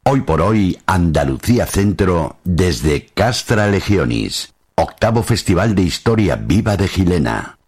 Hoy por hoy, Andalucía Centro, desde Castra Legionis, 8º Festival de Historia Viva de Gilena.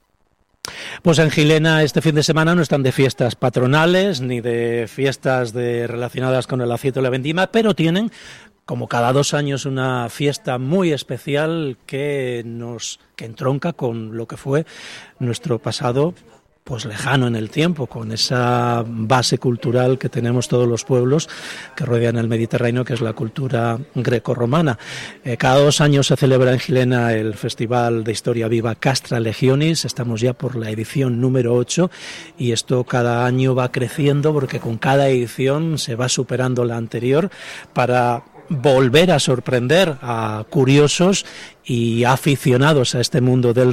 Pues en Gilena este fin de semana no están de fiestas patronales ni de fiestas relacionadas con el acieto y la vendimia, pero tienen, como cada 2 años, una fiesta muy especial que entronca con lo que fue nuestro pasado, pues lejano en el tiempo, con esa base cultural que tenemos todos los pueblos que rodean el Mediterráneo, que es la cultura grecorromana. Cada 2 años se celebra en Gilena el Festival de Historia Viva Castra Legionis. Estamos ya por la edición número 8 y esto cada año va creciendo porque con cada edición se va superando la anterior para volver a sorprender a curiosos y aficionados a este mundo del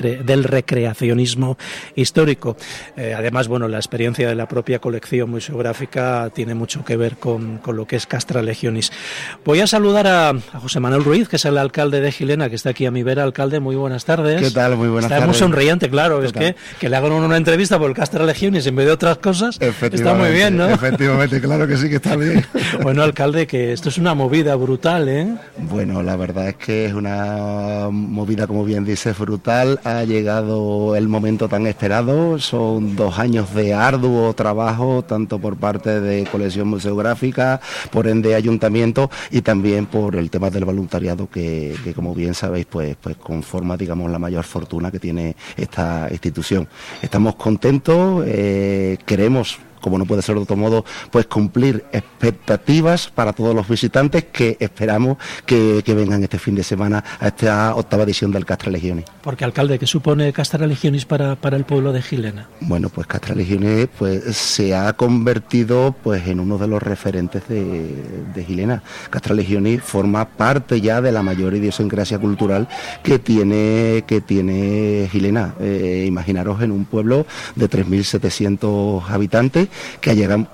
recreacionismo histórico. Además, bueno, la experiencia de la propia colección museográfica tiene mucho que ver con lo que es Castra Legionis. Voy a saludar a José Manuel Ruiz, que es el alcalde de Gilena, que está aquí a mi vera. Alcalde, muy buenas tardes. ¿Qué tal? Muy buenas tardes. Está muy sonriente, claro. Es que le hagan una entrevista por el Castra Legionis en vez de otras cosas. Está muy bien, ¿no? Efectivamente, claro que sí, que está bien. Bueno, alcalde, que esto es una movida brutal, ¿eh? Bueno, la verdad es que es una movida, como bien dices, brutal. Ha llegado el momento tan esperado. Son 2 años de arduo trabajo, tanto por parte de colección museográfica, por ende ayuntamiento, y también por el tema del voluntariado que como bien sabéis, pues conforma, digamos, la mayor fortuna que tiene esta institución. Estamos contentos, queremos, como no puede ser de otro modo, pues cumplir expectativas para todos los visitantes que esperamos que vengan este fin de semana a esta 8ª edición del Castra Legionis. Porque, alcalde, ¿qué supone Castra Legionis para el pueblo de Gilena? Bueno, pues Castra Legionis pues se ha convertido pues en uno de los referentes de Gilena. Castra Legionis forma parte ya de la mayor idiosincrasia cultural que tiene Gilena. Imaginaros en un pueblo de 3.700 habitantes que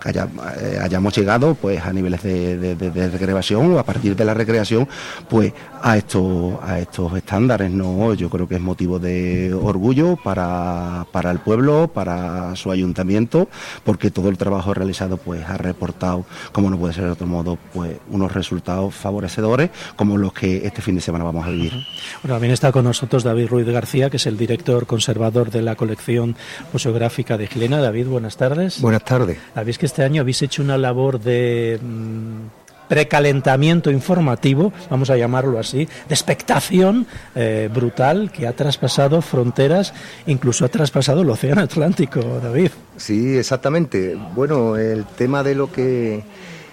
hayamos llegado pues a niveles de recreación, o a partir de la recreación pues a estos estándares, ¿no? Yo creo que es motivo de orgullo para el pueblo, para su ayuntamiento, porque todo el trabajo realizado pues ha reportado, como no puede ser de otro modo, pues unos resultados favorecedores como los que este fin de semana vamos a vivir. Bueno, también está con nosotros David Ruiz García, que es el director conservador de la colección museográfica de Gilena. David, buenas tardes. Buenas tardes. Sabéis que este año habéis hecho una labor de precalentamiento informativo, vamos a llamarlo así, de expectación brutal, que ha traspasado fronteras, incluso ha traspasado el Océano Atlántico, David. Sí, exactamente. Bueno, el tema de lo que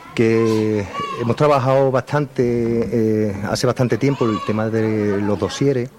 hemos trabajado bastante, hace bastante tiempo, el tema de los dosieres,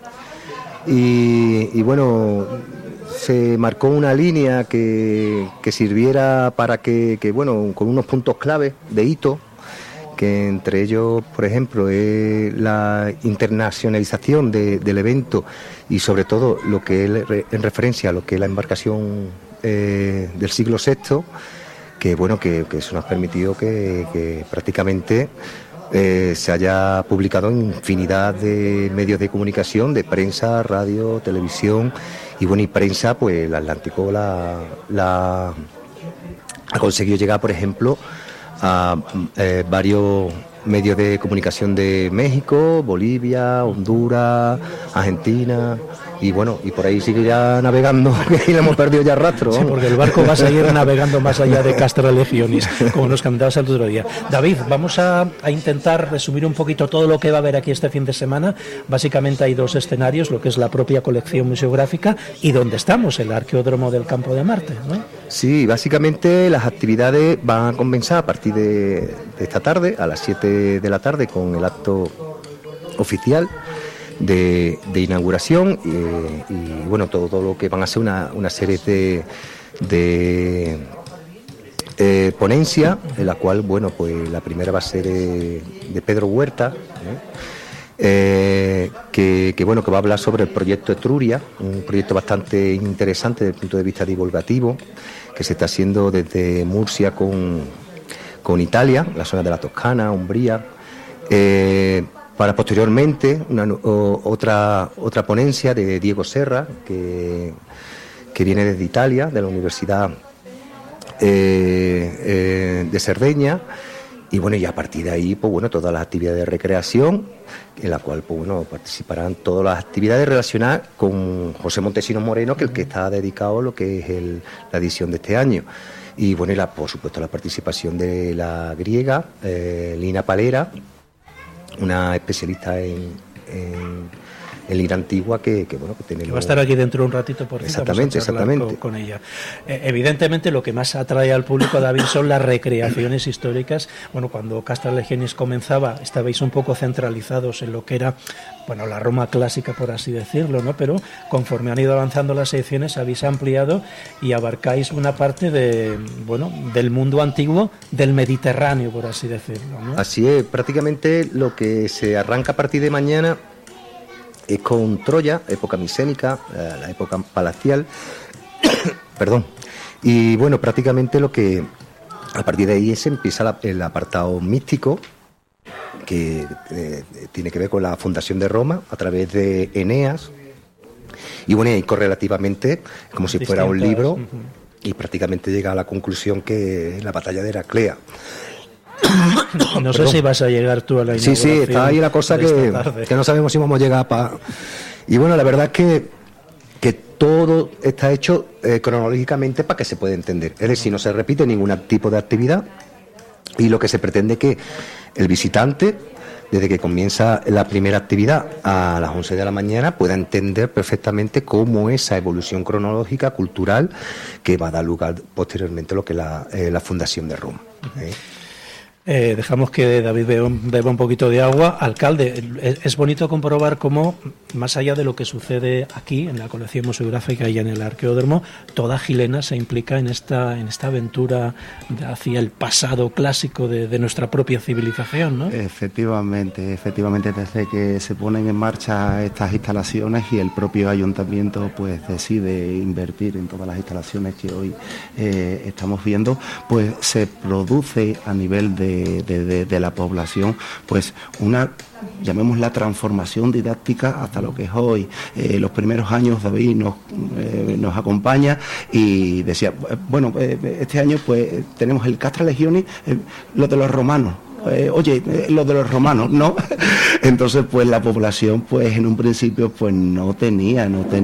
y bueno, se marcó una línea que sirviera para que bueno, con unos puntos clave de hito, que entre ellos, por ejemplo, es la internacionalización del evento y sobre todo lo que es en referencia a lo que es la embarcación del siglo VI, que bueno, que eso nos ha permitido que prácticamente se haya publicado en infinidad de medios de comunicación, de prensa, radio, televisión, y bueno, y prensa, pues el Atlántico ha conseguido llegar, por ejemplo, a varios medios de comunicación de México, Bolivia, Honduras, Argentina, y bueno, y por ahí sigue ya navegando, que le hemos perdido ya rastro. Sí, porque el barco va a seguir navegando más allá de Castra Legionis, como nos comentabas el otro día. David, vamos a intentar resumir un poquito todo lo que va a haber aquí este fin de semana. Básicamente hay 2 escenarios, lo que es la propia colección museográfica y donde estamos, el Arqueódromo del Campo de Marte, ¿no? Sí, básicamente las actividades van a comenzar a partir de esta tarde, a las 7 de la tarde, con el acto oficial de inauguración y bueno, todo lo que van a ser una serie de ponencias, en la cual, bueno, pues la primera va a ser de Pedro Huerta, que bueno, que va a hablar sobre el proyecto Etruria, un proyecto bastante interesante desde el punto de vista divulgativo, que se está haciendo desde Murcia con Italia, la zona de la Toscana, Umbría, para posteriormente otra ponencia de Diego Serra, que viene desde Italia, de la Universidad de Cerdeña, Y bueno, y a partir de ahí, pues bueno, todas las actividades de recreación, en la cual, pues bueno, participarán todas las actividades relacionadas con José Montesinos Moreno, que es el que está dedicado a lo que es la edición de este año. Y bueno, por supuesto la participación de la griega, Lina Palera, una especialista en lira antigua que tenemos. Que va a estar aquí dentro de un ratito, por cierto. Exactamente. Con ella. Evidentemente, lo que más atrae al público, David, son las recreaciones históricas. Bueno, cuando Castra Legionis comenzaba, estabais un poco centralizados en lo que era, bueno, la Roma clásica, por así decirlo, ¿no? Pero conforme han ido avanzando las ediciones, habéis ampliado y abarcáis una parte del mundo antiguo, del Mediterráneo, por así decirlo, ¿no? Así es, prácticamente lo que se arranca a partir de mañana es con Troya, época micénica, la época palacial, perdón. Y bueno, prácticamente lo que a partir de ahí se empieza el apartado místico, que tiene que ver con la fundación de Roma a través de Eneas. Y bueno, y correlativamente, como si fuera un libro, y prácticamente llega a la conclusión que es la batalla de Heraclea. No sé si vas a llegar tú a la inauguración. Sí, está ahí la cosa que no sabemos si vamos a llegar para... Y bueno, la verdad es que todo está hecho cronológicamente para que se pueda entender. Es decir, no se repite ningún tipo de actividad y lo que se pretende es que el visitante, desde que comienza la primera actividad a las 11 de la mañana, pueda entender perfectamente cómo esa evolución cronológica, cultural, que va a dar lugar posteriormente a lo que es la fundación de Roma. Dejamos que David beba un poquito de agua. Alcalde, es bonito comprobar cómo, más allá de lo que sucede aquí, en la colección museográfica y en el Arqueódromo, toda Gilena se implica en esta aventura hacia el pasado clásico de nuestra propia civilización, ¿no? Efectivamente, desde que se ponen en marcha estas instalaciones y el propio ayuntamiento pues decide invertir en todas las instalaciones que hoy estamos viendo, pues se produce a nivel de la población pues una, llamémosla, transformación didáctica hasta lo que es hoy. Los primeros años David nos acompaña y decía, bueno, este año pues tenemos el Castra Legionis, lo de los romanos. Lo de los romanos, ¿no? Entonces, pues la población, pues en un principio, pues no tenía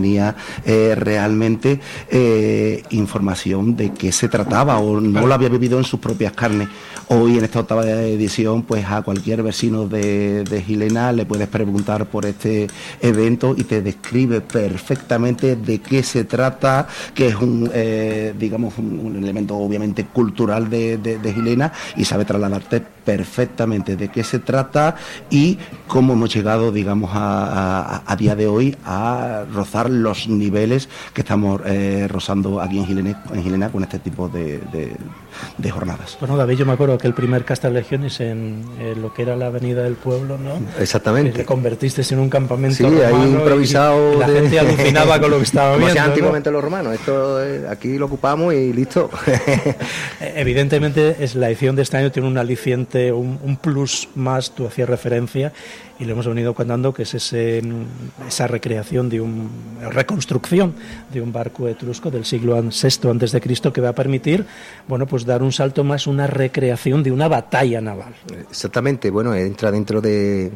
realmente información de qué se trataba o no lo había vivido en sus propias carnes. Hoy, en esta 8ª edición, pues a cualquier vecino de Gilena le puedes preguntar por este evento y te describe perfectamente de qué se trata, que es un elemento obviamente cultural de Gilena, y sabe trasladarte perfectamente de qué se trata y cómo hemos llegado, digamos, a día de hoy a rozar los niveles que estamos rozando aquí en Gilena con este tipo de jornadas. Bueno, David, yo me acuerdo que el primer Castra Legionis en lo que era la Avenida del Pueblo, ¿no? Exactamente. Que te convertiste en un campamento romano, ahí improvisado. Y la gente alucinaba con lo que estaba viendo. Antiguamente, ¿no? Los romanos, esto aquí lo ocupamos y listo. Evidentemente, la edición de este año tiene un aliciente, un plus más. Tú hacías referencia y lo hemos venido contando, que es esa recreación reconstrucción de un barco etrusco del siglo VI antes de Cristo, que va a permitir, bueno, pues dar un salto más, una recreación de una batalla naval. Exactamente, bueno, entra dentro de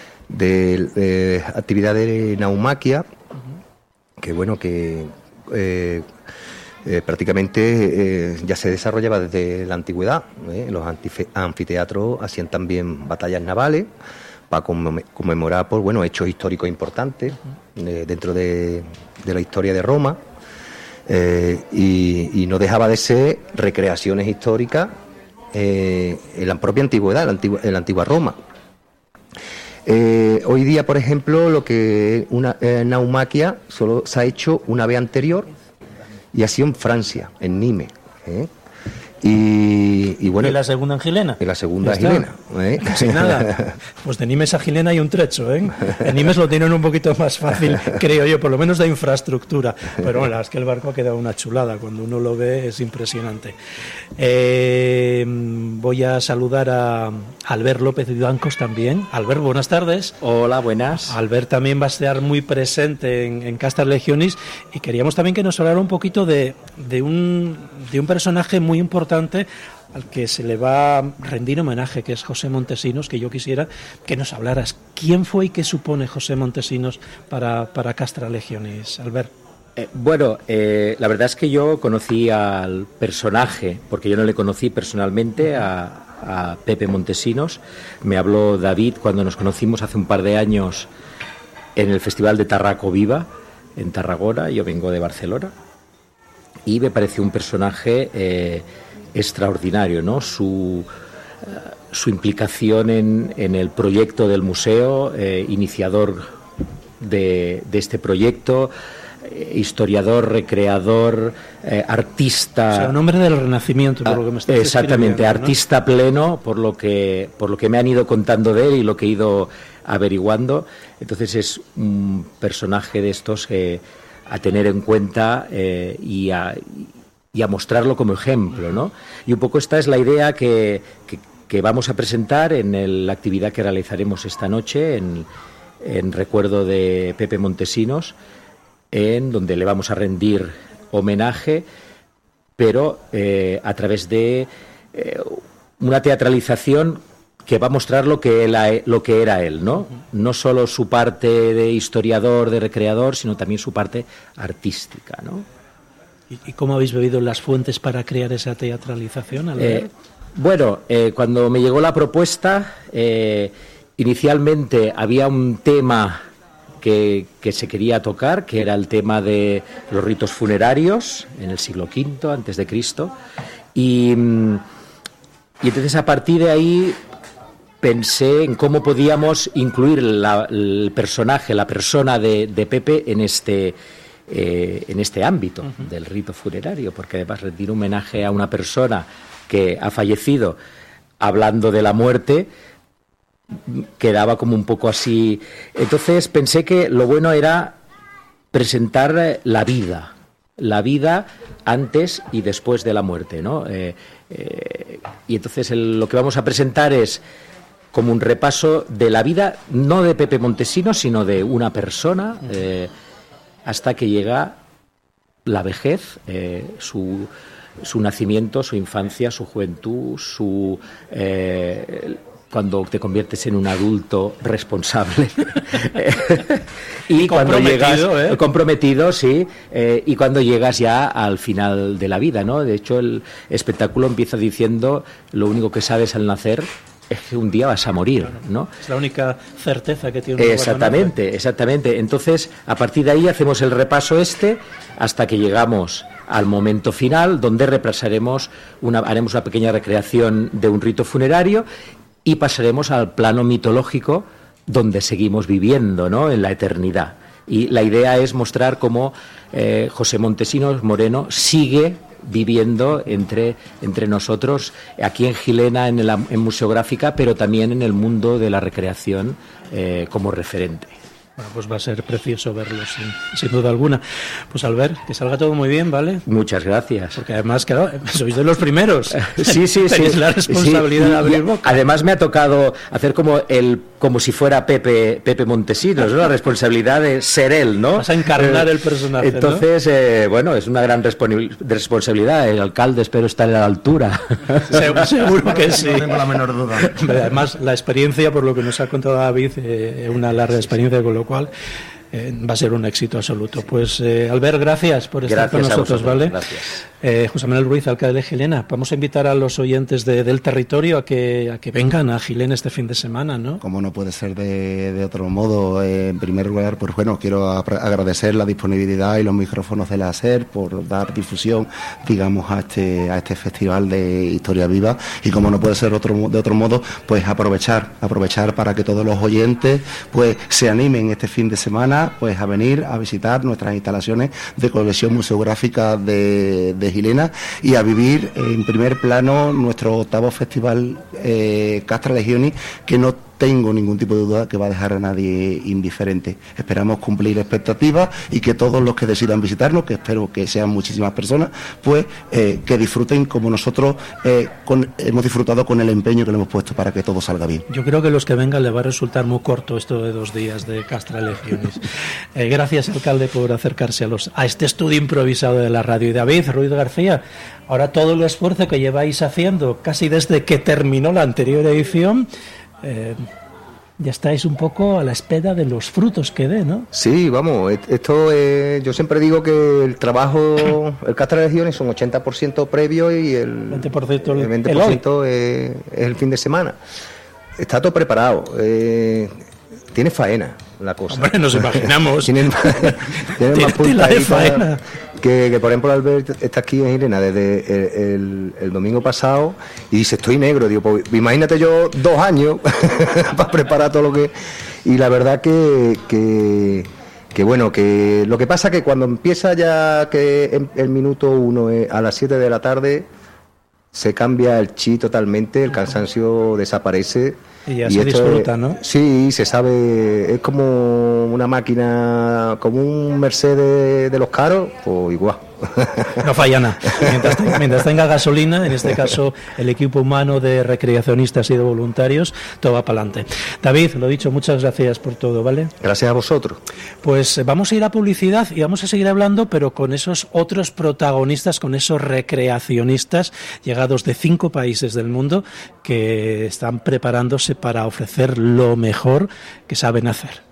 actividad de naumaquia, que bueno, que prácticamente ya se desarrollaba desde la antigüedad. Los anfiteatros hacían también batallas navales para conmemorar, pues, bueno, hechos históricos importantes dentro de la historia de Roma, y no dejaba de ser recreaciones históricas en la propia antigüedad, en la antigua Roma. Hoy día, por ejemplo, lo que es una naumaquia solo se ha hecho una vez anterior, y ha sido en Francia, en Nimes. Y bueno, ¿y la segunda en Gilena? En la segunda en Gilena. Casi nada. Pues de Nimes a Gilena hay un trecho, ¿eh? En Nimes lo tienen un poquito más fácil, creo yo, por lo menos de infraestructura. Pero bueno, es que el barco ha quedado una chulada. Cuando uno lo ve es impresionante. Voy a saludar a Albert López de Bancos también. Albert, buenas tardes. Hola, buenas. Albert también va a estar muy presente en Castra Legionis, y queríamos también que nos hablara un poquito de un personaje muy importante al que se le va a rendir homenaje, que es José Montesinos, que yo quisiera que nos hablaras. ¿Quién fue y qué supone José Montesinos para Castra Legionis, Albert? La verdad es que yo conocí al personaje, porque yo no le conocí personalmente, a Pepe Montesinos. Me habló David cuando nos conocimos hace un par de años en el Festival de Tarraco Viva, en Tarragona. Yo vengo de Barcelona y me pareció un personaje extraordinario, ¿no? Su implicación en el proyecto del museo, iniciador de este proyecto, historiador, recreador, artista. O sea, un hombre del Renacimiento, por lo que me estás exactamente, ¿no? Artista pleno, por lo que me han ido contando de él y lo que he ido averiguando. Entonces es un personaje de estos a tener en cuenta y a mostrarlo como ejemplo, ¿no? Y un poco esta es la idea que vamos a presentar en la actividad que realizaremos esta noche en recuerdo de Pepe Montesinos, en donde le vamos a rendir homenaje, pero a través de una teatralización que va a mostrar lo que era él, ¿no? No solo su parte de historiador, de recreador, sino también su parte artística, ¿no? ¿Y cómo habéis bebido las fuentes para crear esa teatralización, Albert? Cuando me llegó la propuesta, inicialmente había un tema que se quería tocar, que era el tema de los ritos funerarios en el siglo V antes de Cristo, y entonces a partir de ahí pensé en cómo podíamos incluir el personaje, la persona de Pepe en este ámbito del rito funerario, porque además rendir homenaje a una persona que ha fallecido hablando de la muerte quedaba como un poco así. Entonces pensé que lo bueno era presentar la vida antes y después de la muerte, ¿no? Y entonces lo que vamos a presentar es como un repaso de la vida, no de Pepe Montesinos, sino de una persona, hasta que llega la vejez, su nacimiento, su infancia, su juventud, cuando te conviertes en un adulto responsable y cuando llegas comprometido, sí, y cuando llegas ya al final de la vida, ¿no? De hecho, el espectáculo empieza diciendo: lo único que sabes al nacer es que un día vas a morir, ¿no? Es la única certeza que tiene. Exactamente. Entonces, a partir de ahí hacemos el repaso hasta que llegamos al momento final, donde haremos una pequeña recreación de un rito funerario y pasaremos al plano mitológico, donde seguimos viviendo, ¿no? En la eternidad. Y la idea es mostrar cómo José Montesinos Moreno sigue viviendo entre nosotros, aquí en Gilena, en Museográfica, pero también en el mundo de la recreación como referente. Bueno, pues va a ser precioso verlo, sin duda alguna. Pues Albert, que salga todo muy bien, ¿vale? Muchas gracias. Porque además, claro, sois de los primeros. Sí. Tenéis la responsabilidad de abrir boca. Además me ha tocado hacer como si fuera Pepe Montesinos, ¿no? La responsabilidad de ser él, ¿no? Vas a encarnar el personaje, entonces, ¿no? Es una gran responsabilidad. El alcalde espero estar a la altura. Seguro que sí. No tengo la menor duda. Además, la experiencia, por lo que nos ha contado David, una larga experiencia, con lo cual va a ser un éxito absoluto. Pues Albert, gracias por estar con nosotros, ¿vale? Gracias. José Manuel Ruiz, alcalde de Gilena, vamos a invitar a los oyentes del territorio a que vengan a Gilena este fin de semana, ¿no? Como no puede ser de otro modo. En primer lugar, pues bueno, quiero agradecer la disponibilidad y los micrófonos de la SER por dar difusión, digamos, a este festival de Historia Viva, y como no puede ser de otro modo, pues aprovechar para que todos los oyentes pues se animen este fin de semana pues a venir a visitar nuestras instalaciones de colección museográfica de Gilena y a vivir en primer plano nuestro 8º festival Castra Legionis, que no tengo ningún tipo de duda que va a dejar a nadie indiferente. Esperamos cumplir expectativas y que todos los que decidan visitarnos, que espero que sean muchísimas personas, pues que disfruten como nosotros hemos disfrutado con el empeño que le hemos puesto para que todo salga bien. Yo creo que los que vengan les va a resultar muy corto esto de 2 días de Castra Legionis. Gracias, alcalde, por acercarse a este estudio improvisado de la radio. Y David Ruiz García, ahora todo el esfuerzo que lleváis haciendo casi desde que terminó la anterior edición, ya estáis un poco a la espera de los frutos que dé, ¿no? Sí, vamos, esto yo siempre digo que el trabajo, el Castra Legionis son 80% previo y el 20% es el fin de semana. Está todo preparado, tiene faena la cosa. Hombre, nos imaginamos. Tiene más punta de faena. Que por ejemplo Albert está aquí en Irena desde el domingo pasado y dice, estoy negro. Digo, pues imagínate yo 2 años para preparar todo lo que... Y la verdad que bueno, que lo que pasa es que cuando empieza ya que el minuto 1 a las 7 de la tarde, se cambia el chi totalmente, el cansancio desaparece. Y ya se disfruta, ¿no? Sí, se sabe, es como una máquina, como un Mercedes de los caros, pues igual. No falla nada. Mientras tenga gasolina, en este caso el equipo humano de recreacionistas y de voluntarios, todo va para adelante. David, lo dicho, muchas gracias por todo, ¿vale? Gracias a vosotros. Pues vamos a ir a publicidad y vamos a seguir hablando, pero con esos otros protagonistas, con esos recreacionistas llegados de 5 países del mundo que están preparándose para ofrecer lo mejor que saben hacer.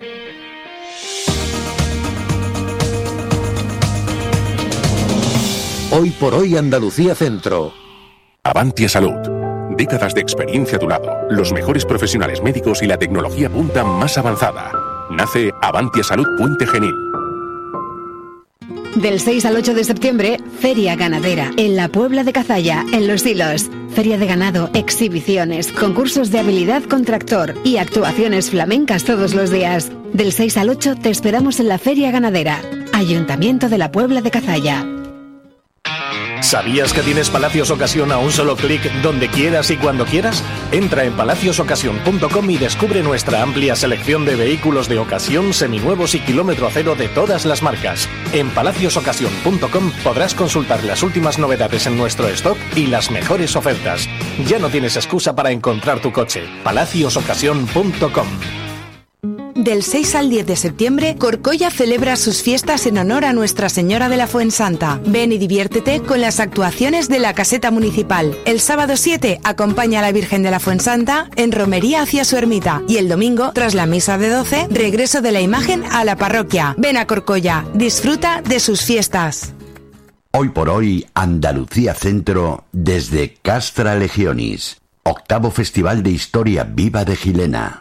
Hoy por hoy Andalucía Centro. Avantia Salud. Décadas de experiencia a tu lado, los mejores profesionales médicos y la tecnología punta más avanzada. Nace Avantia Salud Puente Genil. Del 6 al 8 de septiembre, Feria Ganadera, en la Puebla de Cazalla, en Los Silos. Feria de ganado, exhibiciones, concursos de habilidad con tractor y actuaciones flamencas todos los días. Del 6 al 8 te esperamos en la Feria Ganadera. Ayuntamiento de la Puebla de Cazalla. ¿Sabías que tienes Palacios Ocasión a un solo clic donde quieras y cuando quieras? Entra en palaciosocasión.com y descubre nuestra amplia selección de vehículos de ocasión, seminuevos y kilómetro cero de todas las marcas. En palaciosocasión.com podrás consultar las últimas novedades en nuestro stock y las mejores ofertas. Ya no tienes excusa para encontrar tu coche. palaciosocasión.com. Del 6 al 10 de septiembre, Corcolla celebra sus fiestas en honor a Nuestra Señora de la Fuensanta. Ven y diviértete con las actuaciones de la Caseta Municipal. El sábado 7, acompaña a la Virgen de la Fuensanta en romería hacia su ermita. Y el domingo, tras la misa de 12, regreso de la imagen a la parroquia. Ven a Corcolla, disfruta de sus fiestas. Hoy por hoy Andalucía Centro desde Castra Legionis. 8º Festival de Historia Viva de Gilena.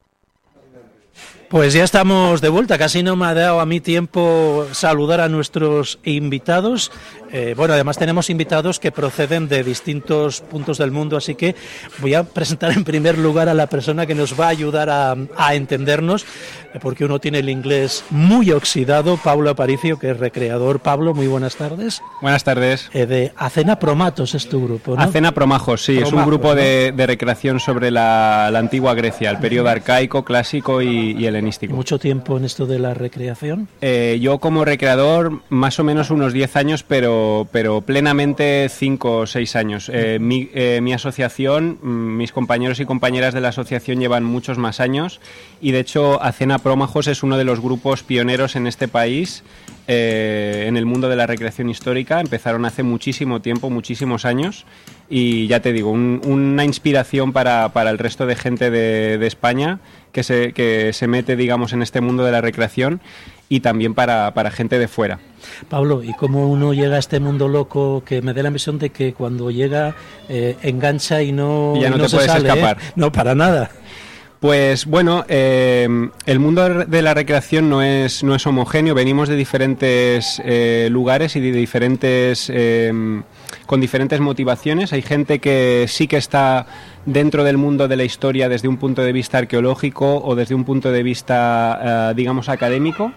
Pues ya estamos de vuelta, casi no me ha dado a mí tiempo saludar a nuestros invitados. Bueno, además tenemos invitados que proceden de distintos puntos del mundo, así que voy a presentar en primer lugar a la persona que nos va a ayudar a entendernos, porque uno tiene el inglés muy oxidado, Pablo Aparicio, que es recreador. Pablo, muy buenas tardes. Buenas tardes. De Acena Promatos es tu grupo, ¿no? Acena Promajos, sí, Promajos, es un grupo, ¿no?, de recreación sobre la antigua Grecia, el periodo arcaico, clásico y helenístico. ¿Mucho tiempo en esto de la recreación? Yo como recreador más o menos unos 10 años, pero plenamente 5 o 6 años. Mi asociación, mis compañeros y compañeras de la asociación llevan muchos más años y de hecho Acena Promajos es uno de los grupos pioneros en este país en el mundo de la recreación histórica. Empezaron hace muchísimo tiempo, muchísimos años, y ya te digo, una inspiración para el resto de gente de España que se mete, digamos, en este mundo de la recreación, y también para gente de fuera. Pablo, ¿y cómo uno llega a este mundo loco que me da la impresión de que cuando llega engancha y no ya no te se puedes sale, escapar? No, para nada. Pues bueno, el mundo de la recreación no es homogéneo. Venimos de diferentes lugares y de diferentes con diferentes motivaciones. Hay gente que sí que está dentro del mundo de la historia desde un punto de vista arqueológico o desde un punto de vista, digamos, académico.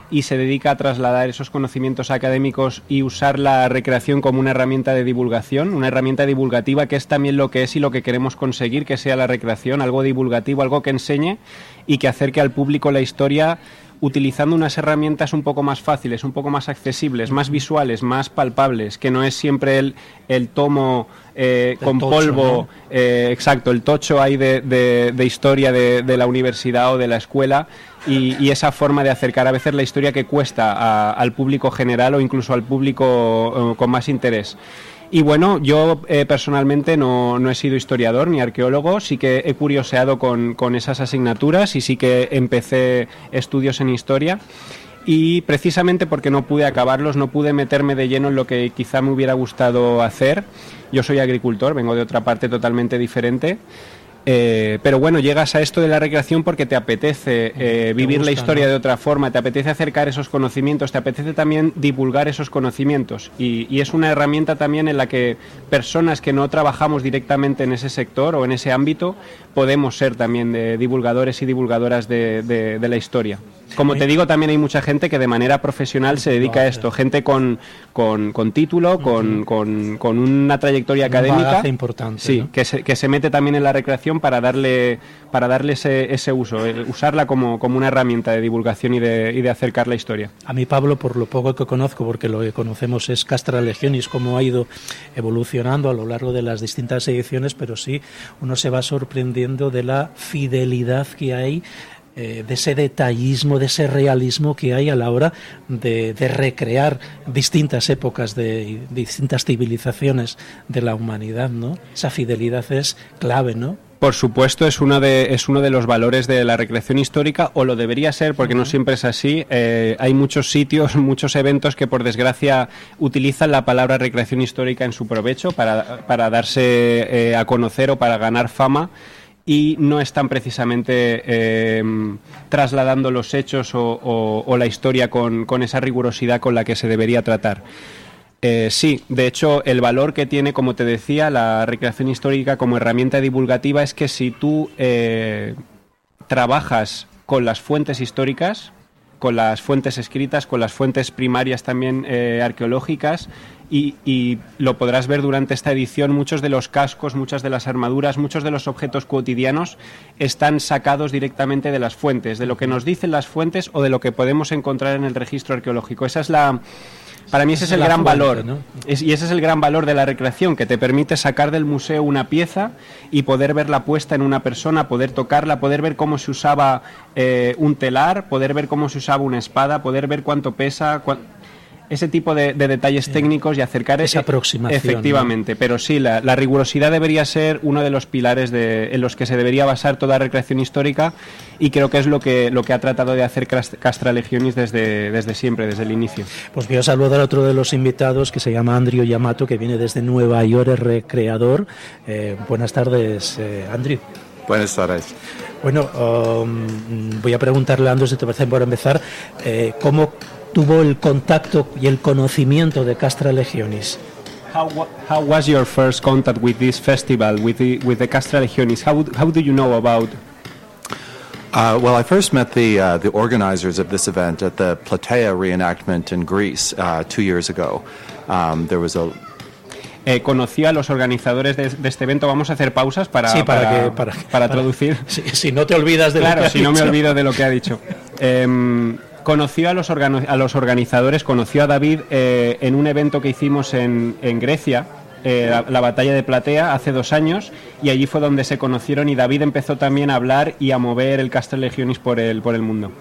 y se dedica a trasladar esos conocimientos académicos y usar la recreación como una herramienta de divulgación, una herramienta divulgativa, que es también lo que es y lo que queremos conseguir que sea la recreación, algo divulgativo, algo que enseñe y que acerque al público la historia, utilizando unas herramientas un poco más fáciles, un poco más accesibles, más visuales, más palpables, que no es siempre el tomo con tocho, polvo, ¿no? Exacto, el tocho ahí de historia de la universidad o de la escuela, y esa forma de acercar a veces la historia que cuesta al público general o incluso al público con más interés. Y bueno, yo personalmente no he sido historiador ni arqueólogo, sí que he curioseado con esas asignaturas y sí que empecé estudios en historia, y precisamente porque no pude acabarlos, no pude meterme de lleno en lo que quizá me hubiera gustado hacer. Yo soy agricultor, vengo de otra parte totalmente diferente. Pero bueno, llegas a esto de la recreación porque te apetece vivir la historia, ¿no?, de otra forma, te apetece acercar esos conocimientos, te apetece también divulgar esos conocimientos, y es una herramienta también en la que personas que no trabajamos directamente en ese sector o en ese ámbito podemos ser también divulgadores y divulgadoras de la historia. Como te digo, también hay mucha gente que de manera profesional se dedica a esto, gente con título, con una trayectoria académica importante, sí, ¿no?, que se mete también en la recreación para darle ese uso, usarla como una herramienta de divulgación y de acercar la historia. A mí, Pablo, por lo poco que conozco, porque lo que conocemos es Castra Legionis, cómo ha ido evolucionando a lo largo de las distintas ediciones, pero sí, uno se va sorprendiendo de la fidelidad que hay, de ese detallismo, de ese realismo que hay a la hora de recrear distintas épocas de distintas civilizaciones de la humanidad, ¿no? Esa fidelidad es clave, ¿no? Por supuesto, es uno de los valores de la recreación histórica, o lo debería ser, porque no siempre es así. Hay muchos sitios, muchos eventos que por desgracia utilizan la palabra recreación histórica en su provecho para darse a conocer o para ganar fama, y no están precisamente trasladando los hechos o la historia con esa rigurosidad con la que se debería tratar. Sí, de hecho, el valor que tiene, como te decía, la recreación histórica como herramienta divulgativa es que si tú trabajas con las fuentes históricas, con las fuentes escritas, con las fuentes primarias también arqueológicas, y lo podrás ver durante esta edición, muchos de los cascos, muchas de las armaduras, muchos de los objetos cotidianos están sacados directamente de las fuentes, de lo que nos dicen las fuentes o de lo que podemos encontrar en el registro arqueológico. Para mí ese es el gran valor, ¿no? Y ese es el gran valor de la recreación, que te permite sacar del museo una pieza y poder verla puesta en una persona, poder tocarla, poder ver cómo se usaba un telar, poder ver cómo se usaba una espada, poder ver cuánto pesa, ese tipo de detalles técnicos, y acercar esa aproximación. Efectivamente, ¿no? Pero sí, la rigurosidad debería ser uno de los pilares en los que se debería basar toda recreación histórica, y creo que es lo que ha tratado de hacer Castra Legionis desde siempre, desde el inicio. Pues voy a saludar a otro de los invitados, que se llama Andrew Yamato, que viene desde Nueva York, es recreador. Buenas tardes, Andrew. Buenas tardes. Bueno, voy a preguntarle a Andrew, si te parece, por empezar, ¿cómo tuvo el contacto y el conocimiento de Castra Legionis? How was your first contact with this festival, with the Castra Legionis? How do you know about? Well, I first met the organizers of this event at the Plataea reenactment in Greece 2 years ago. There was a conocí a los organizadores de este evento. Vamos a hacer pausas para traducir. Si no te olvidas de lo que ha dicho. Claro, si no me olvido de lo que ha dicho. Conoció a los organizadores, conoció a David en un evento que hicimos en Grecia, la batalla de Platea, hace 2 años, y allí fue donde se conocieron, y David empezó también a hablar y a mover el Castra Legionis por el mundo.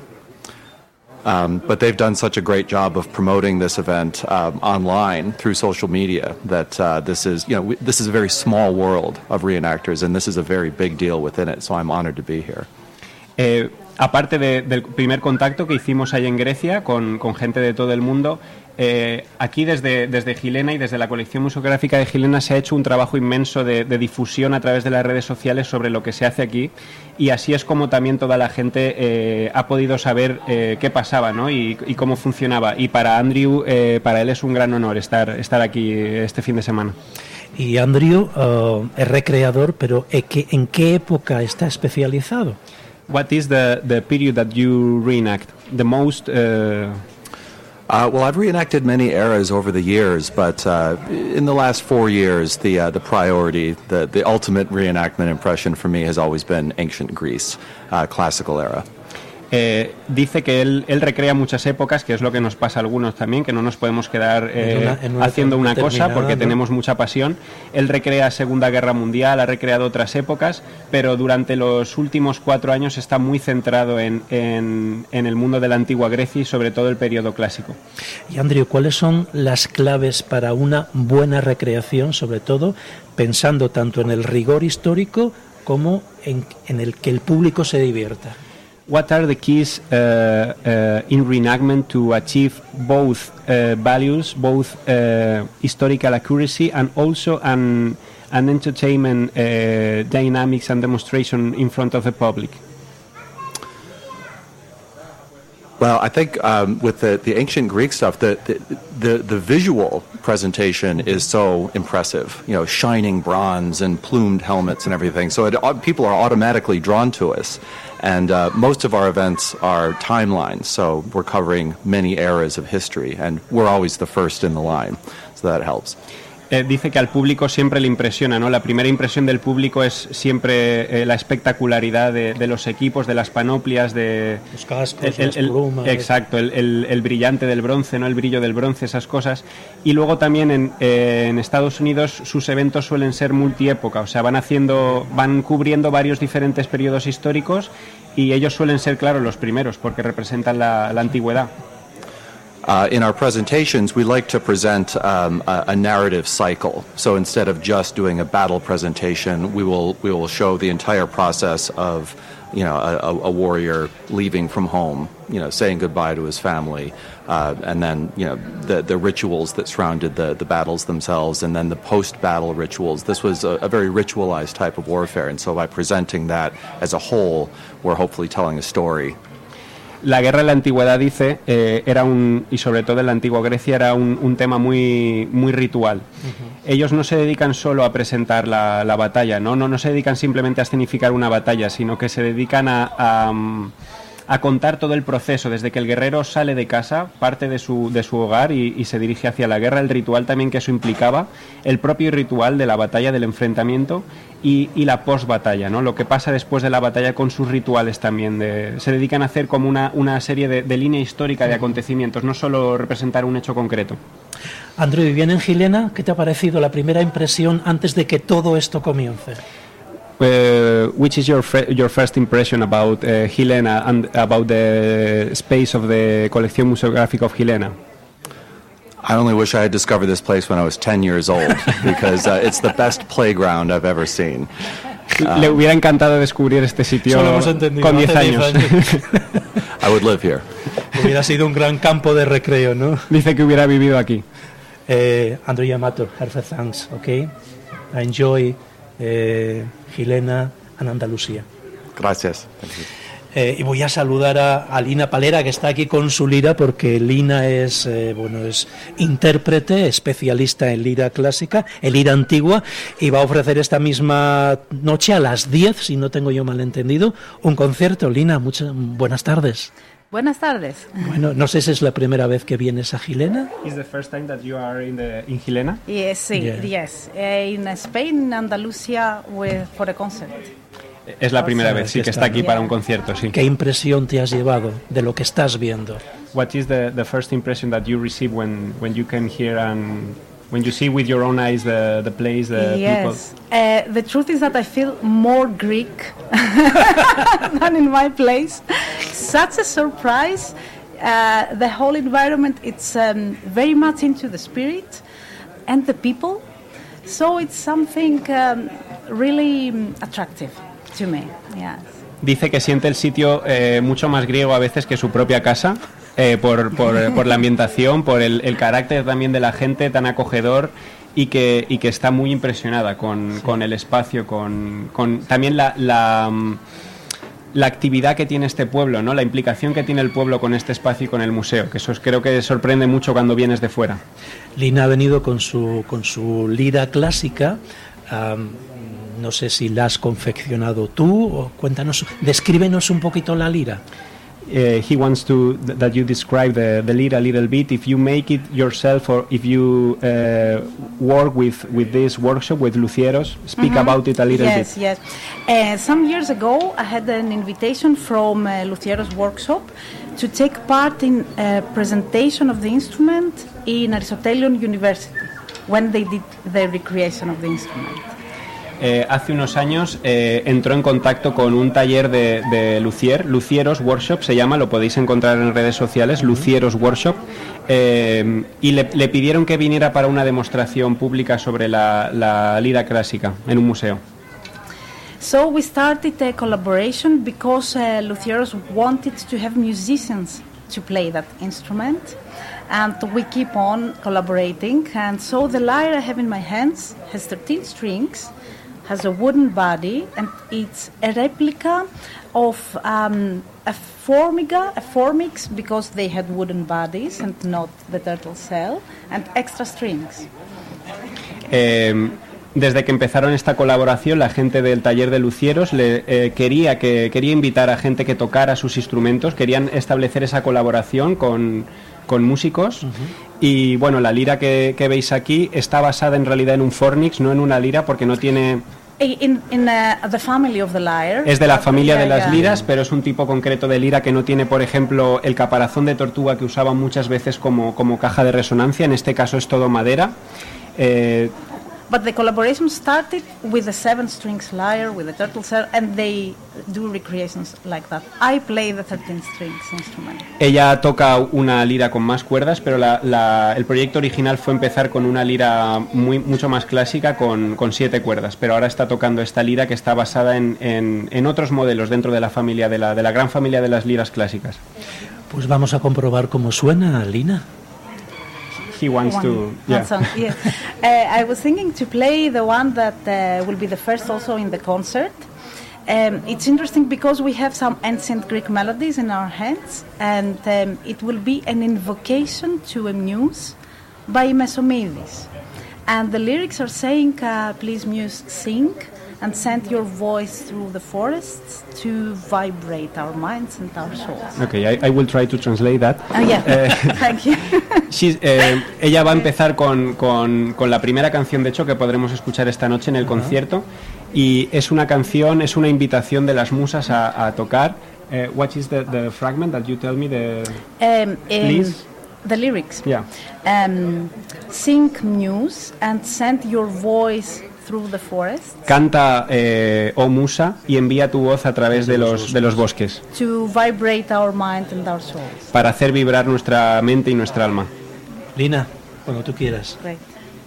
But they've done such a great job of promoting this event online through social media that this is a very small world of reenactors, and this is a very big deal within it. So I'm honored to be here. Aparte del primer contacto que hicimos ahí en Grecia con gente de todo el mundo, aquí desde Gilena y desde la colección museográfica de Gilena se ha hecho un trabajo inmenso de difusión a través de las redes sociales sobre lo que se hace aquí, y así es como también toda la gente ha podido saber qué pasaba, ¿no? y cómo funcionaba. Y para Andrew, para él es un gran honor estar aquí este fin de semana. Y Andrew es recreador, pero ¿en qué época está especializado? What is the period that you reenact? the most? Well, I've reenacted many eras over the years, but in the last 4 years, the priority, the ultimate reenactment impression for me has always been ancient Greece, classical era. Dice que él recrea muchas épocas, que es lo que nos pasa a algunos también, que no nos podemos quedar haciendo una cosa porque tenemos mucha pasión. Él recrea Segunda Guerra Mundial, ha recreado otras épocas, pero durante los últimos 4 años está muy centrado en el mundo de la antigua Grecia y sobre todo el periodo clásico. Y Andrew, ¿cuáles son las claves para una buena recreación, sobre todo pensando tanto en el rigor histórico como en el que el público se divierta? What are the keys in reenactment to achieve both values, both historical accuracy and also an entertainment dynamics and demonstration in front of the public? Well, I think with the ancient Greek stuff, the visual presentation is so impressive. You know, shining bronze and plumed helmets and everything. So people are automatically drawn to us. And most of our events are timelines, so we're covering many eras of history, and we're always the first in the line, so that helps. Dice que al público siempre le impresiona, ¿no? La primera impresión del público es siempre la espectacularidad de los equipos, de las panoplias, de los cascos, las plumas. Exacto, el brillante del bronce, ¿no? El brillo del bronce, esas cosas. Y luego también en Estados Unidos sus eventos suelen ser multiépoca, o sea, van cubriendo varios diferentes periodos históricos y ellos suelen ser, claro, los primeros porque representan la antigüedad. In our presentations, we like to present a narrative cycle. So instead of just doing a battle presentation, we will show the entire process of, you know, a warrior leaving from home, you know, saying goodbye to his family, and then, you know, the rituals that surrounded the battles themselves, and then the post-battle rituals. This was a very ritualized type of warfare, and so by presenting that as a whole, we're hopefully telling a story. La guerra en la antigüedad, dice, y sobre todo en la antigua Grecia, era un tema muy, muy ritual. Uh-huh. Ellos no se dedican solo a presentar la batalla, no se dedican simplemente a escenificar una batalla, sino que se dedican a contar todo el proceso, desde que el guerrero sale de casa, parte de su hogar y se dirige hacia la guerra, el ritual también que eso implicaba, el propio ritual de la batalla, del enfrentamiento y la post-batalla, ¿no? Lo que pasa después de la batalla con sus rituales también. Se dedican a hacer como una serie de línea histórica de acontecimientos, no solo representar un hecho concreto. Andrew, viviendo en Gilena, ¿qué te ha parecido la primera impresión antes de que todo esto comience? Which is your first impression about Gilena and about the space of the Colección Museográfica of Gilena? I only wish I had discovered this place when I was 10 years old, because it's the best playground I've ever seen. Le hubiera encantado descubrir este sitio con 10 años. I would live here. Hubiera sido un gran campo de recreo, ¿no? Dice que hubiera vivido aquí. Andrew Yamato, herzlichen Dank, okay? I enjoy Gilena and Andalucía. Gracias. Y voy a saludar a Lina Palera, que está aquí con su lira, porque Lina es intérprete, especialista en lira clásica, en lira antigua, y va a ofrecer esta misma noche a las 10, si no tengo yo malentendido, un concierto. Lina, buenas tardes. Buenas tardes. Bueno, no sé si es la primera vez que vienes a Gilena. Is the first time that you are in Gilena? Yes, yes. In Spain, Andalucía, for a concert. Es la primera vez, sí, que está aquí para un concierto, sí. ¿Qué impresión te has llevado de lo que estás viendo? What is the first impression that you receive when you came here and when you see with your own eyes the place, the people? Yes, the truth is that I feel more Greek than in my place. Such a surprise. The whole environment, it's very much into the spirit and the people. So it's something really attractive to me. Yes. Dice que siente el sitio mucho más griego a veces que su propia casa, por la ambientación, por el carácter también de la gente tan acogedor y que está muy impresionada con el espacio, con también la actividad que tiene este pueblo, ¿no? La implicación que tiene el pueblo con este espacio y con el museo, que eso creo que sorprende mucho cuando vienes de fuera. Lina ha venido con su lira clásica. No sé si la has confeccionado tú, o cuéntanos, descríbenos un poquito la lira. he wants that you describe the lira a little bit. If you make it yourself, or if you work with this workshop with Lucieros, speak about it a little bit. Yes. Some years ago, I had an invitation from Lucieros workshop to take part in a presentation of the instrument in Aristotelian University when they did the recreation of the instrument. Hace unos años entró en contacto con un taller de Lucieros Workshop, se llama, lo podéis encontrar en redes sociales, Lucieros Workshop, y le pidieron que viniera para una demostración pública sobre la lira clásica en un museo. So we started a collaboration because Lucieros wanted to have musicians to play that instrument, and we keep on collaborating. And so the lyre I have in my hands has 13 strings, has a wooden body, and it's a replica of a formix, because they had wooden bodies and not the turtle shell, and extra strings. Desde que empezaron esta colaboración, la gente del taller de Lucieros quería invitar a gente que tocara sus instrumentos, querían establecer esa colaboración con músicos. Y bueno, la lira que veis aquí está basada en realidad en un fornix, no en una lira, porque no tiene... The family of the lyre. Es de la familia de las liras, pero es un tipo concreto de lira que no tiene, por ejemplo, el caparazón de tortuga que usaban muchas veces como caja de resonancia. En este caso es todo madera. But the collaboration started with the 7 strings lyre, with the turtle shell, and they do recreations like that. I play the 13 strings instrument. Ella toca una lira con más cuerdas, pero el proyecto original fue empezar con una lira mucho más clásica con 7 cuerdas, pero ahora está tocando esta lira que está basada en otros modelos dentro de la familia, de la gran familia de las liras clásicas. Pues vamos a comprobar cómo suena, Lina. He wants to. Yeah. Song, yeah. I was thinking to play the one that will be the first also in the concert. It's interesting because we have some ancient Greek melodies in our hands, and it will be an invocation to a muse by Mesomedes. And the lyrics are saying, please muse, sing, and send your voice through the forests to vibrate our minds and our souls. Okay, I will try to translate that. Thank you. Ella va a empezar con la primera canción, de hecho, que podremos escuchar esta noche en el concierto, y es una canción, es una invitación de las musas a tocar. What is the fragment that you tell me? Please? The lyrics. Yeah. Sing, muse, and send your voice through the forest. Canta, oh musa, y envía tu voz a través de los bosques. To vibrate our mind and our souls. Para hacer vibrar nuestra mente y nuestra alma. Lina, cuando tú quieras. Great.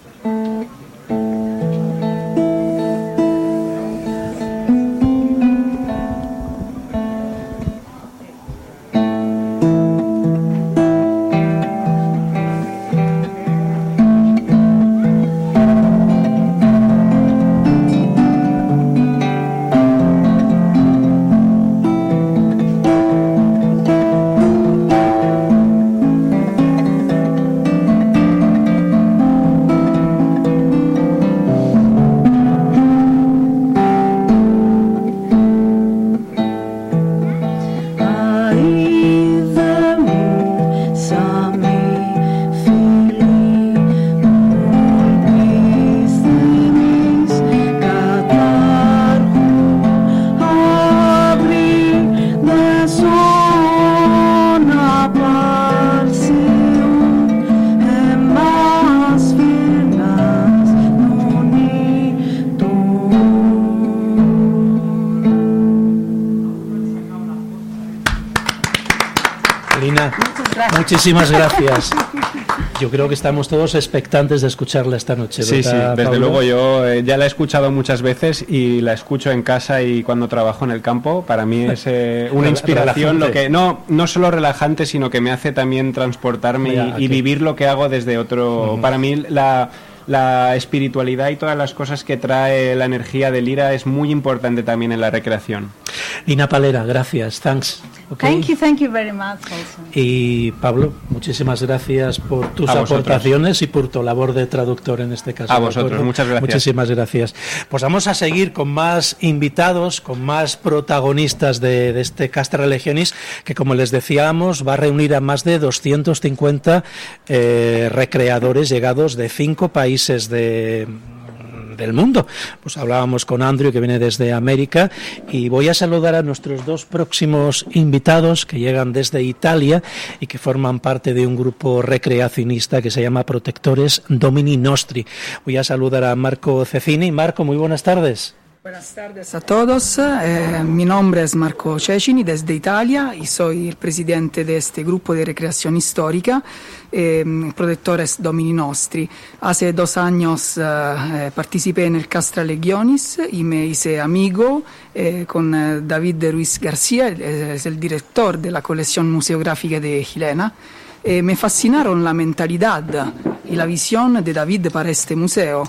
Muchísimas gracias. Yo creo que estamos todos expectantes de escucharla esta noche. Sí, ¿verdad, desde Pablo? luego. Yo ya la he escuchado muchas veces y la escucho en casa y cuando trabajo en el campo. Para mí es una inspiración, lo que no solo relajante, sino que me hace también transportarme y vivir lo que hago desde otro. Para mí la espiritualidad y todas las cosas que trae la energía del lira es muy importante también en la recreación. Lina Palera, gracias. Thanks. Okay. Thank you very much also. Y Pablo, muchísimas gracias por tus aportaciones y por tu labor de traductor en este caso. A vosotros, muchas gracias. Muchísimas gracias. Pues vamos a seguir con más invitados, con más protagonistas de este Castra Legionis, que como les decíamos va a reunir a más de 250 recreadores llegados de 5 países del mundo. Pues hablábamos con Andrew, que viene desde América, y voy a saludar a nuestros 2 próximos invitados que llegan desde Italia y que forman parte de un grupo recreacionista que se llama Protectores Domini Nostri. Voy a saludar a Marco Cecchini. Marco, muy buenas tardes. Buenas tardes a todos. Mi nombre es Marco Cecchini desde Italia y soy el presidente de este grupo de recreación histórica, Protectores Domini Nostri. Hace 2 años participé en el Castra Legionis y me hice amigo con David Ruiz García, es el director de la colección museográfica de Gilena. Me fascinaron la mentalidad y la visión de David para este museo.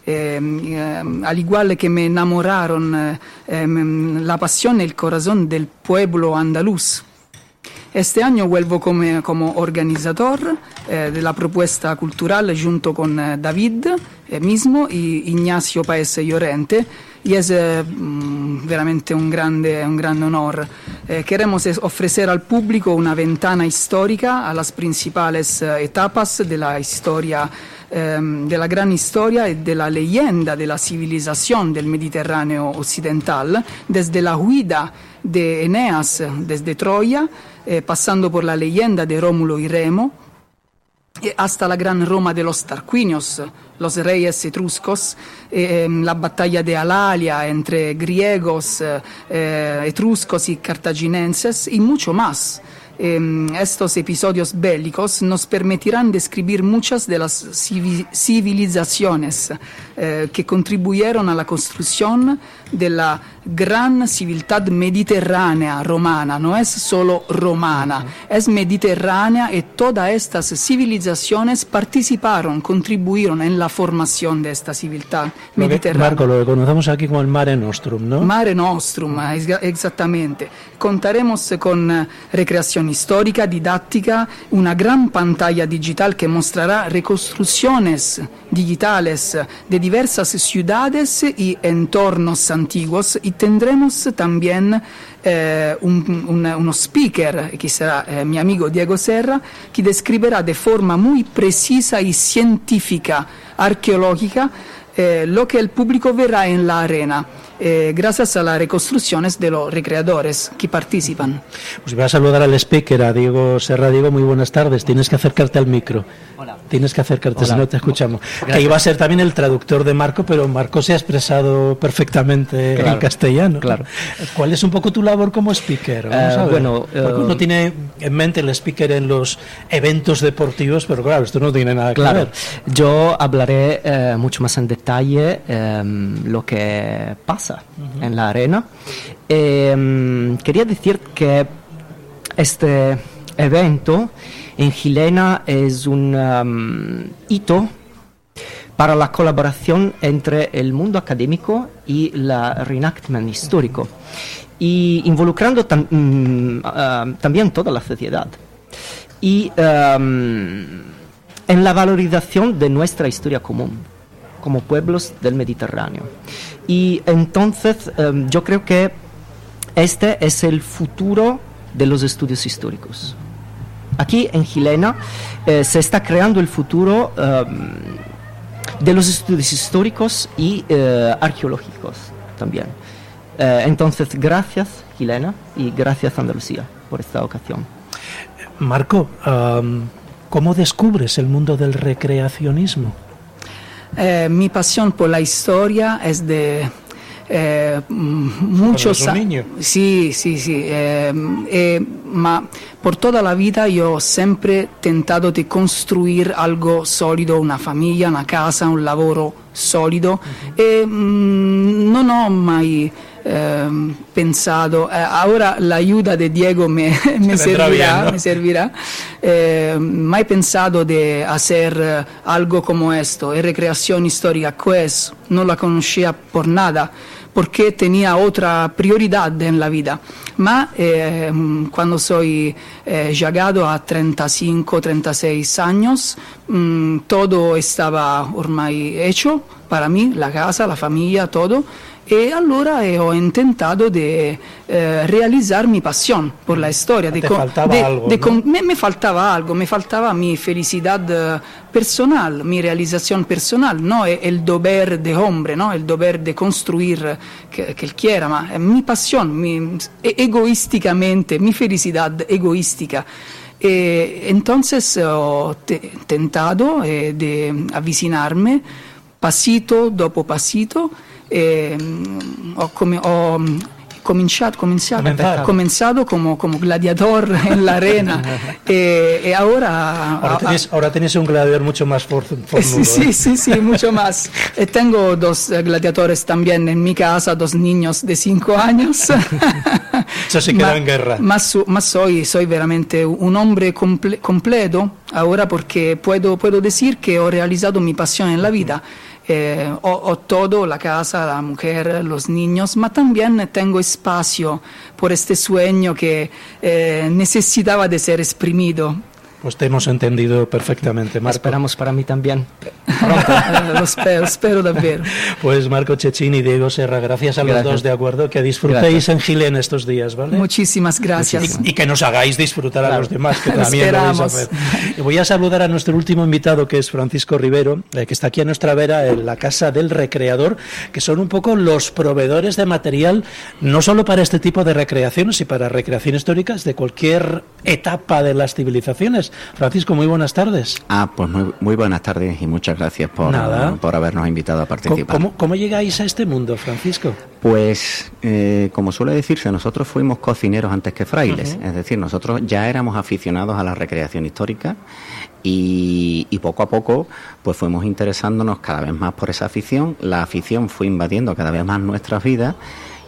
Al igual que me enamoraron la pasión y el corazón del pueblo andaluz. Este año vuelvo como organizador de la propuesta cultural junto con David mismo y Ignacio Paez Llorente, y es veramente un grande honor. Queremos ofrecer al público una ventana histórica a las principales etapas de la historia, de la gran historia y de la leyenda de la civilización del Mediterráneo occidental, desde la huida de Eneas desde Troya, pasando por la leyenda de Rómulo y Remo, hasta la gran Roma de los Tarquinios, los reyes etruscos, la batalla de Alalia entre griegos, etruscos y cartaginenses, y mucho más. Estos episodios bélicos nos permitirán describir muchas de las civilizaciones que contribuyeron a la construcción de la gran civiltad mediterránea romana. No es solo romana, es mediterránea, y todas estas civilizaciones participaron, contribuyeron en la formación de esta civiltad mediterránea. Marco, lo conocemos aquí como el Mare Nostrum, ¿no? Mare Nostrum, exactamente. Contaremos con recreación histórica, didáctica, una gran pantalla digital que mostrará reconstrucciones digitales de diversas ciudades y entornos antiguos, y tendremos también uno speaker, que será mi amigo Diego Serra, que describirá de forma muy precisa y científica, arqueológica, lo que el público verá en la arena, gracias a las reconstrucciones de los recreadores que participan. Pues voy a saludar al speaker, a Diego Serra. Diego, muy buenas tardes. Tienes que acercarte al micro. Hola. Tienes que acercarte, Hola. si no te escuchamos. Gracias. Que iba a ser también el traductor de Marco, pero Marco se ha expresado perfectamente en castellano. Claro. ¿Cuál es un poco tu labor como speaker? Vamos a ver. Bueno, porque uno tiene en mente el speaker en los eventos deportivos, pero claro, esto no tiene nada que ver. Yo hablaré mucho más en detalle lo que pasa en la arena. Quería decir que este evento en Gilena es un hito para la colaboración entre el mundo académico y el reenactment histórico, y involucrando también toda la sociedad, y en la valorización de nuestra historia común como pueblos del Mediterráneo. Y entonces yo creo que este es el futuro de los estudios históricos. Aquí en Gilena se está creando el futuro de los estudios históricos y arqueológicos también. Entonces, gracias Gilena y gracias Andalucía por esta ocasión. Marco, ¿cómo descubres el mundo del recreacionismo? Mi pasión por la historia es de muchos años. Sí. Ma por toda la vida yo siempre he tentado de construir algo sólido, una familia, una casa, un lavoro solido, e non ho mai pensado, ahora la ayuda de Diego me servirá, mai pensado de hacer algo como esto, recreación histórica, pues no la conocía por nada, porque tenía otra prioridad en la vida. Ma cuando soy llegado a 35, 36 años, todo estaba ormai hecho para mí, la casa, la familia, todo. E allora ho intentato di realizzare mi passione per la storia. Me faltava algo, me faltava mi felicidad personal, mi realización personal, no el deber de hombre, no el deber de construir que quiera, ma mi passione, egoísticamente, mi felicidad egoística. Entonces ho tentato di avvicinarmi pasito dopo pasito. Ho comenzado como gladiador en la arena y ahora tienes un gladiador mucho más fornudo. Sí, mucho más. Tengo 2 gladiadores también en mi casa, 2 niños de 5 años. Eso se queda en guerra. Ma soy veramente un hombre completo ahora, porque puedo decir que he realizado mi pasión en la vida. Ho todo, la casa, la mujer, los niños, ma también tengo espacio por este sueño que necesitaba de ser exprimido. Pues te hemos entendido perfectamente, Marco. Esperamos para mí también. Lo espero davvero. Pues Marco Cecchini y Diego Serra, gracias a los dos, de acuerdo, que disfrutéis en Gilena estos días, ¿vale? Muchísimas gracias. Y que nos hagáis disfrutar a los demás, que también lo vais a hacer. Y voy a saludar a nuestro último invitado, que es Francisco Rivero, que está aquí a nuestra vera en la Casa del Recreador, que son un poco los proveedores de material, no solo para este tipo de recreaciones y para recreaciones históricas de cualquier etapa de las civilizaciones. Francisco, muy buenas tardes. Pues muy buenas tardes y muchas gracias por habernos invitado a participar. ¿Cómo llegáis a este mundo, Francisco? Pues, como suele decirse, nosotros fuimos cocineros antes que frailes, es decir, nosotros ya éramos aficionados a la recreación histórica y poco a poco pues fuimos interesándonos cada vez más por esa afición. La afición fue invadiendo cada vez más nuestras vidas.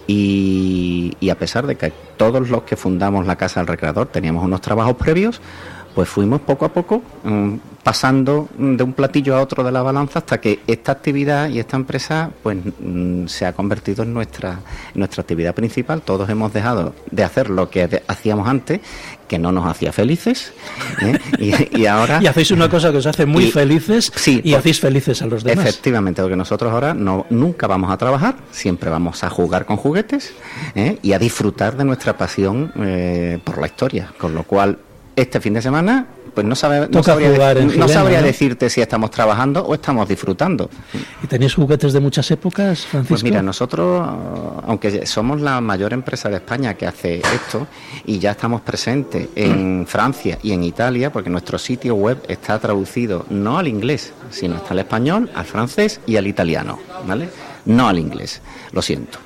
Y a pesar de que todos los que fundamos la Casa del Recreador teníamos unos trabajos previos, pues fuimos poco a poco pasando de un platillo a otro de la balanza hasta que esta actividad y esta empresa pues se ha convertido en nuestra actividad principal. Todos hemos dejado de hacer lo que hacíamos antes, que no nos hacía felices, y ahora... Y hacéis una cosa que os hace muy felices, y hacéis felices a los demás. Efectivamente, porque nosotros ahora nunca vamos a trabajar, siempre vamos a jugar con juguetes y a disfrutar de nuestra pasión por la historia, con lo cual este fin de semana pues no sabría decirte si estamos trabajando o estamos disfrutando. ¿Y tenéis juguetes de muchas épocas, Francisco? Pues mira, nosotros, aunque somos la mayor empresa de España que hace esto, y ya estamos presentes en Francia y en Italia, porque nuestro sitio web está traducido no al inglés, sino hasta al español, al francés y al italiano, ¿vale? No al inglés, lo siento.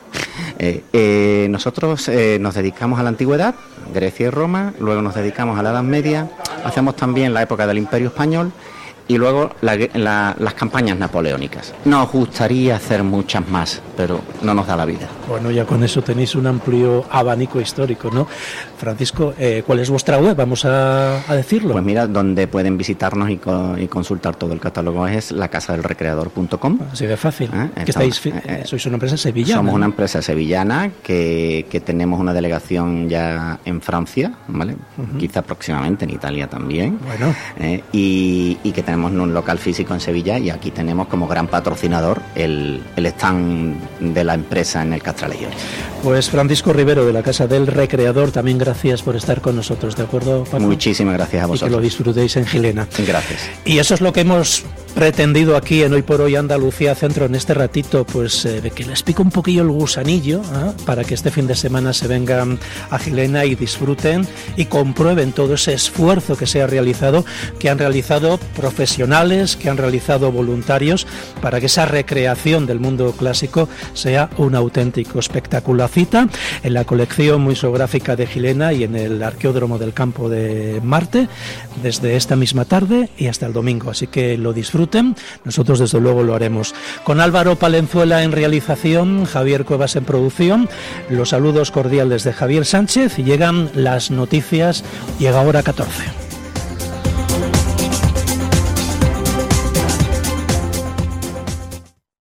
Nosotros nos dedicamos a la antigüedad, Grecia y Roma, luego nos dedicamos a la Edad Media, hacemos también la época del Imperio Español y luego las campañas napoleónicas. Nos gustaría hacer muchas más, pero no nos da la vida. Bueno, ya con eso tenéis un amplio abanico histórico, ¿no? Francisco, ¿cuál es vuestra web? Vamos a decirlo. Pues mira, donde pueden visitarnos y consultar todo el catálogo es lacasadelrecreador.com. Así de fácil. Sois una empresa sevillana. Somos una empresa sevillana que tenemos una delegación ya en Francia, ¿vale? Quizá próximamente en Italia también. Bueno. Y que tenemos un local físico en Sevilla, y aquí tenemos como gran patrocinador el stand de la empresa en el Castralejones. Pues Francisco Rivero, de la Casa del Recreador, también gracias por estar con nosotros, ¿de acuerdo, Paco? Muchísimas gracias a vosotros. Y que lo disfrutéis en Gilena. Gracias. Y eso es lo que hemos pretendido aquí en Hoy por Hoy Andalucía Centro en este ratito, pues que les pique un poquillo el gusanillo, para que este fin de semana se vengan a Gilena y disfruten y comprueben todo ese esfuerzo que se ha realizado, que han realizado profesionales, que han realizado voluntarios, para que esa recreación del mundo clásico sea un auténtico espectáculo. Cita en la colección museográfica de Gilena y en el Arqueódromo del Campo de Marte desde esta misma tarde y hasta el domingo, así que lo disfruten. Nosotros desde luego lo haremos. Con Álvaro Palenzuela en realización, Javier Cuevas en producción, los saludos cordiales de Javier Sánchez, y llegan las noticias. Llega hora 14.